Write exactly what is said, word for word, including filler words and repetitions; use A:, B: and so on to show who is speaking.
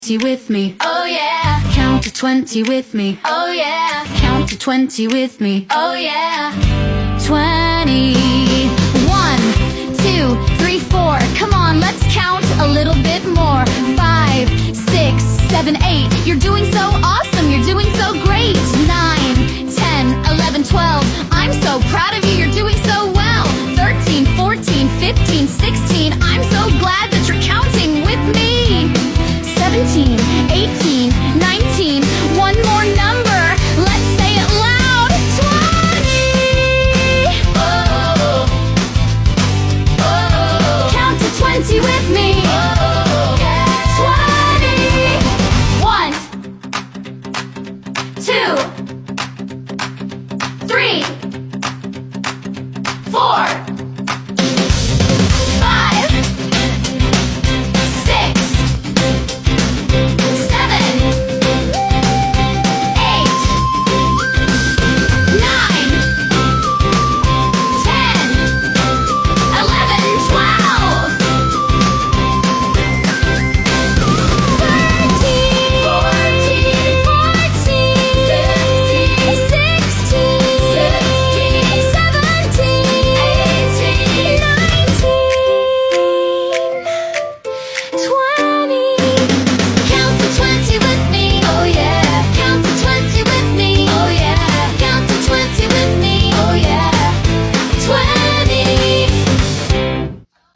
A: with me, oh yeah. Count to twenty with me, oh yeah. Count to twenty with me, oh yeah. Twenty. One, two, three, four. Come on, let's count a little bit more. Five, six, seven, eight. You're doing so awesome, you're doing so great. Nine, ten, eleven, twelve. I'm so proud of you, you're doing so well. Thirteen, fourteen, fifteen, sixteen. I'm so glad that you're counting with me. Seventeen, eighteen, nineteen. One more number. Let's